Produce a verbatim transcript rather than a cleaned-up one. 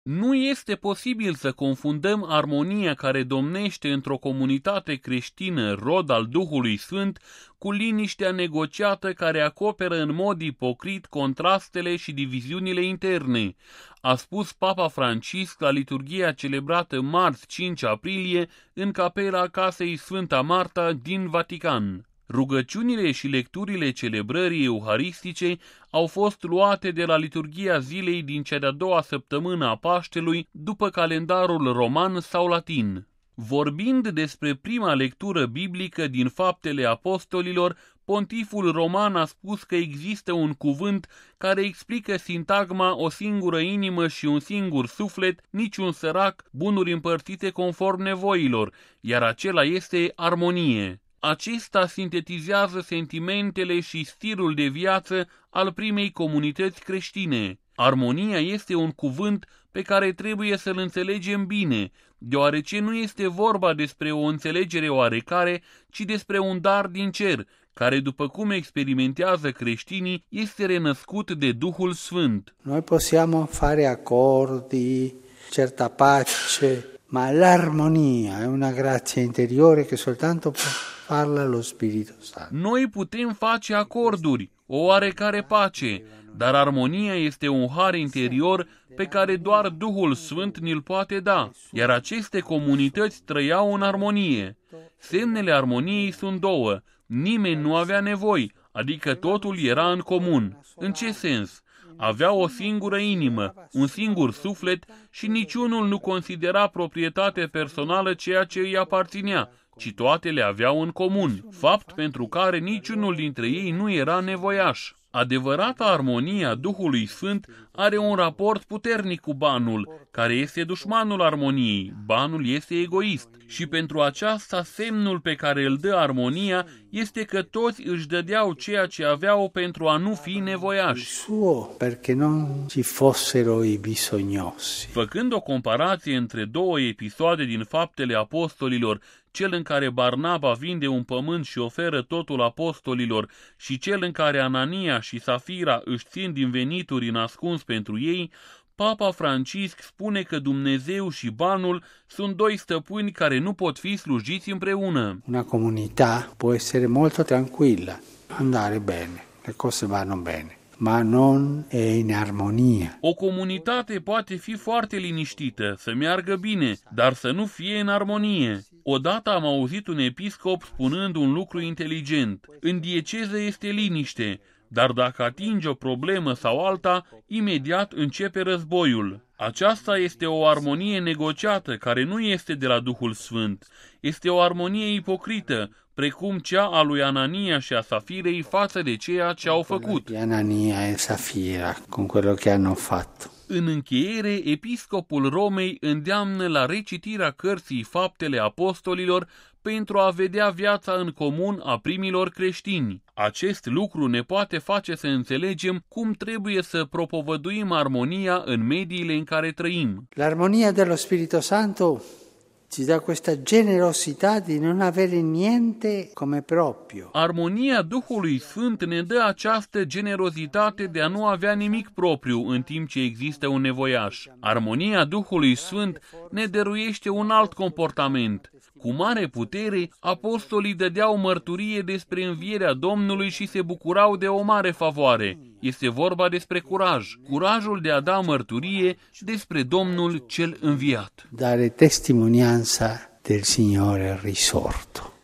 Nu este posibil să confundăm armonia care domnește într-o comunitate creștină, rod al Duhului Sfânt, cu liniștea negociată care acoperă în mod ipocrit contrastele și diviziunile interne, a spus Papa Francisc la liturghia celebrată marți cinci aprilie în capela Casei Sfânta Marta din Vatican. Rugăciunile și lecturile celebrării euharistice au fost luate de la liturghia zilei din cea de-a doua săptămână a Paștelui după calendarul roman sau latin. Vorbind despre prima lectură biblică din Faptele Apostolilor, pontiful roman a spus că există un cuvânt care explică sintagma o singură inimă și un singur suflet, niciun sărac, bunuri împărțite conform nevoilor, iar acela este armonie. Acesta sintetizează sentimentele și stilul de viață al primei comunități creștine. Armonia este un cuvânt pe care trebuie să-l înțelegem bine, deoarece nu este vorba despre o înțelegere oarecare, ci despre un dar din cer, care, după cum experimentează creștinii, este renăscut de Duhul Sfânt. Noi possiamo fare accordi, certa pace, ma l'armonia è una grazia interiore che soltanto parla lo Spirito Santo. Noi putem face acorduri, o oarecare pace, dar armonia este un har interior pe care doar Duhul Sfânt ni-l poate da, iar aceste comunități trăiau în armonie. Semnele armoniei sunt două. Nimeni nu avea nevoi, adică totul era în comun. În ce sens? Avea o singură inimă, un singur suflet și niciunul nu considera proprietate personală ceea ce îi aparținea, ci toate le aveau în comun, fapt pentru care niciunul dintre ei nu era nevoiaș. Adevărata armonie a Duhului Sfânt are un raport puternic cu banul, care este dușmanul armoniei. Banul este egoist și pentru aceasta semnul pe care îl dă armonia este că toți își dădeau ceea ce aveau pentru a nu fi nevoiași. Suo, perché non ci fossero i bisognosi. Făcând o comparație între două episoade din Faptele Apostolilor, cel în care Barnaba vinde un pământ și oferă totul apostolilor și cel în care Anania și Safira își țin din venituri în ascuns pentru ei, Papa Francisc spune că Dumnezeu și banul sunt doi stăpâni care nu pot fi slujiți împreună. Una comunità può essere molto tranquilla, andare bene, le cose vanno bene, ma non è in armonia. O comunitate poate fi foarte liniștită, să meargă bine, dar să nu fie în armonie. Odată am auzit un episcop spunând un lucru inteligent. În dieceză este liniște, dar dacă atinge o problemă sau alta, imediat începe războiul. Aceasta este o armonie negociată, care nu este de la Duhul Sfânt. Este o armonie ipocrită, precum cea a lui Anania și a Safirei față de ceea ce au făcut. Anania e Safira, con quello che hanno fatto. În încheiere, episcopul Romei îndeamnă la recitirea cărții Faptele Apostolilor pentru a vedea viața în comun a primilor creștini. Acest lucru ne poate face să înțelegem cum trebuie să propovăduim armonia în mediile în care trăim. L'armonia dello Spirito Santo ci dà questa generosità di non avere niente come proprio. Armonia Duhului Sfânt ne dă această generozitate de a nu avea nimic propriu în timp ce există un nevoiaș. Armonia Duhului Sfânt ne dăruiește un alt comportament. Cu mare putere, apostolii dădeau mărturie despre învierea Domnului și se bucurau de o mare favoare. Este vorba despre curaj, curajul de a da mărturie despre Domnul cel înviat. Dare testimonianza del Signore risorto.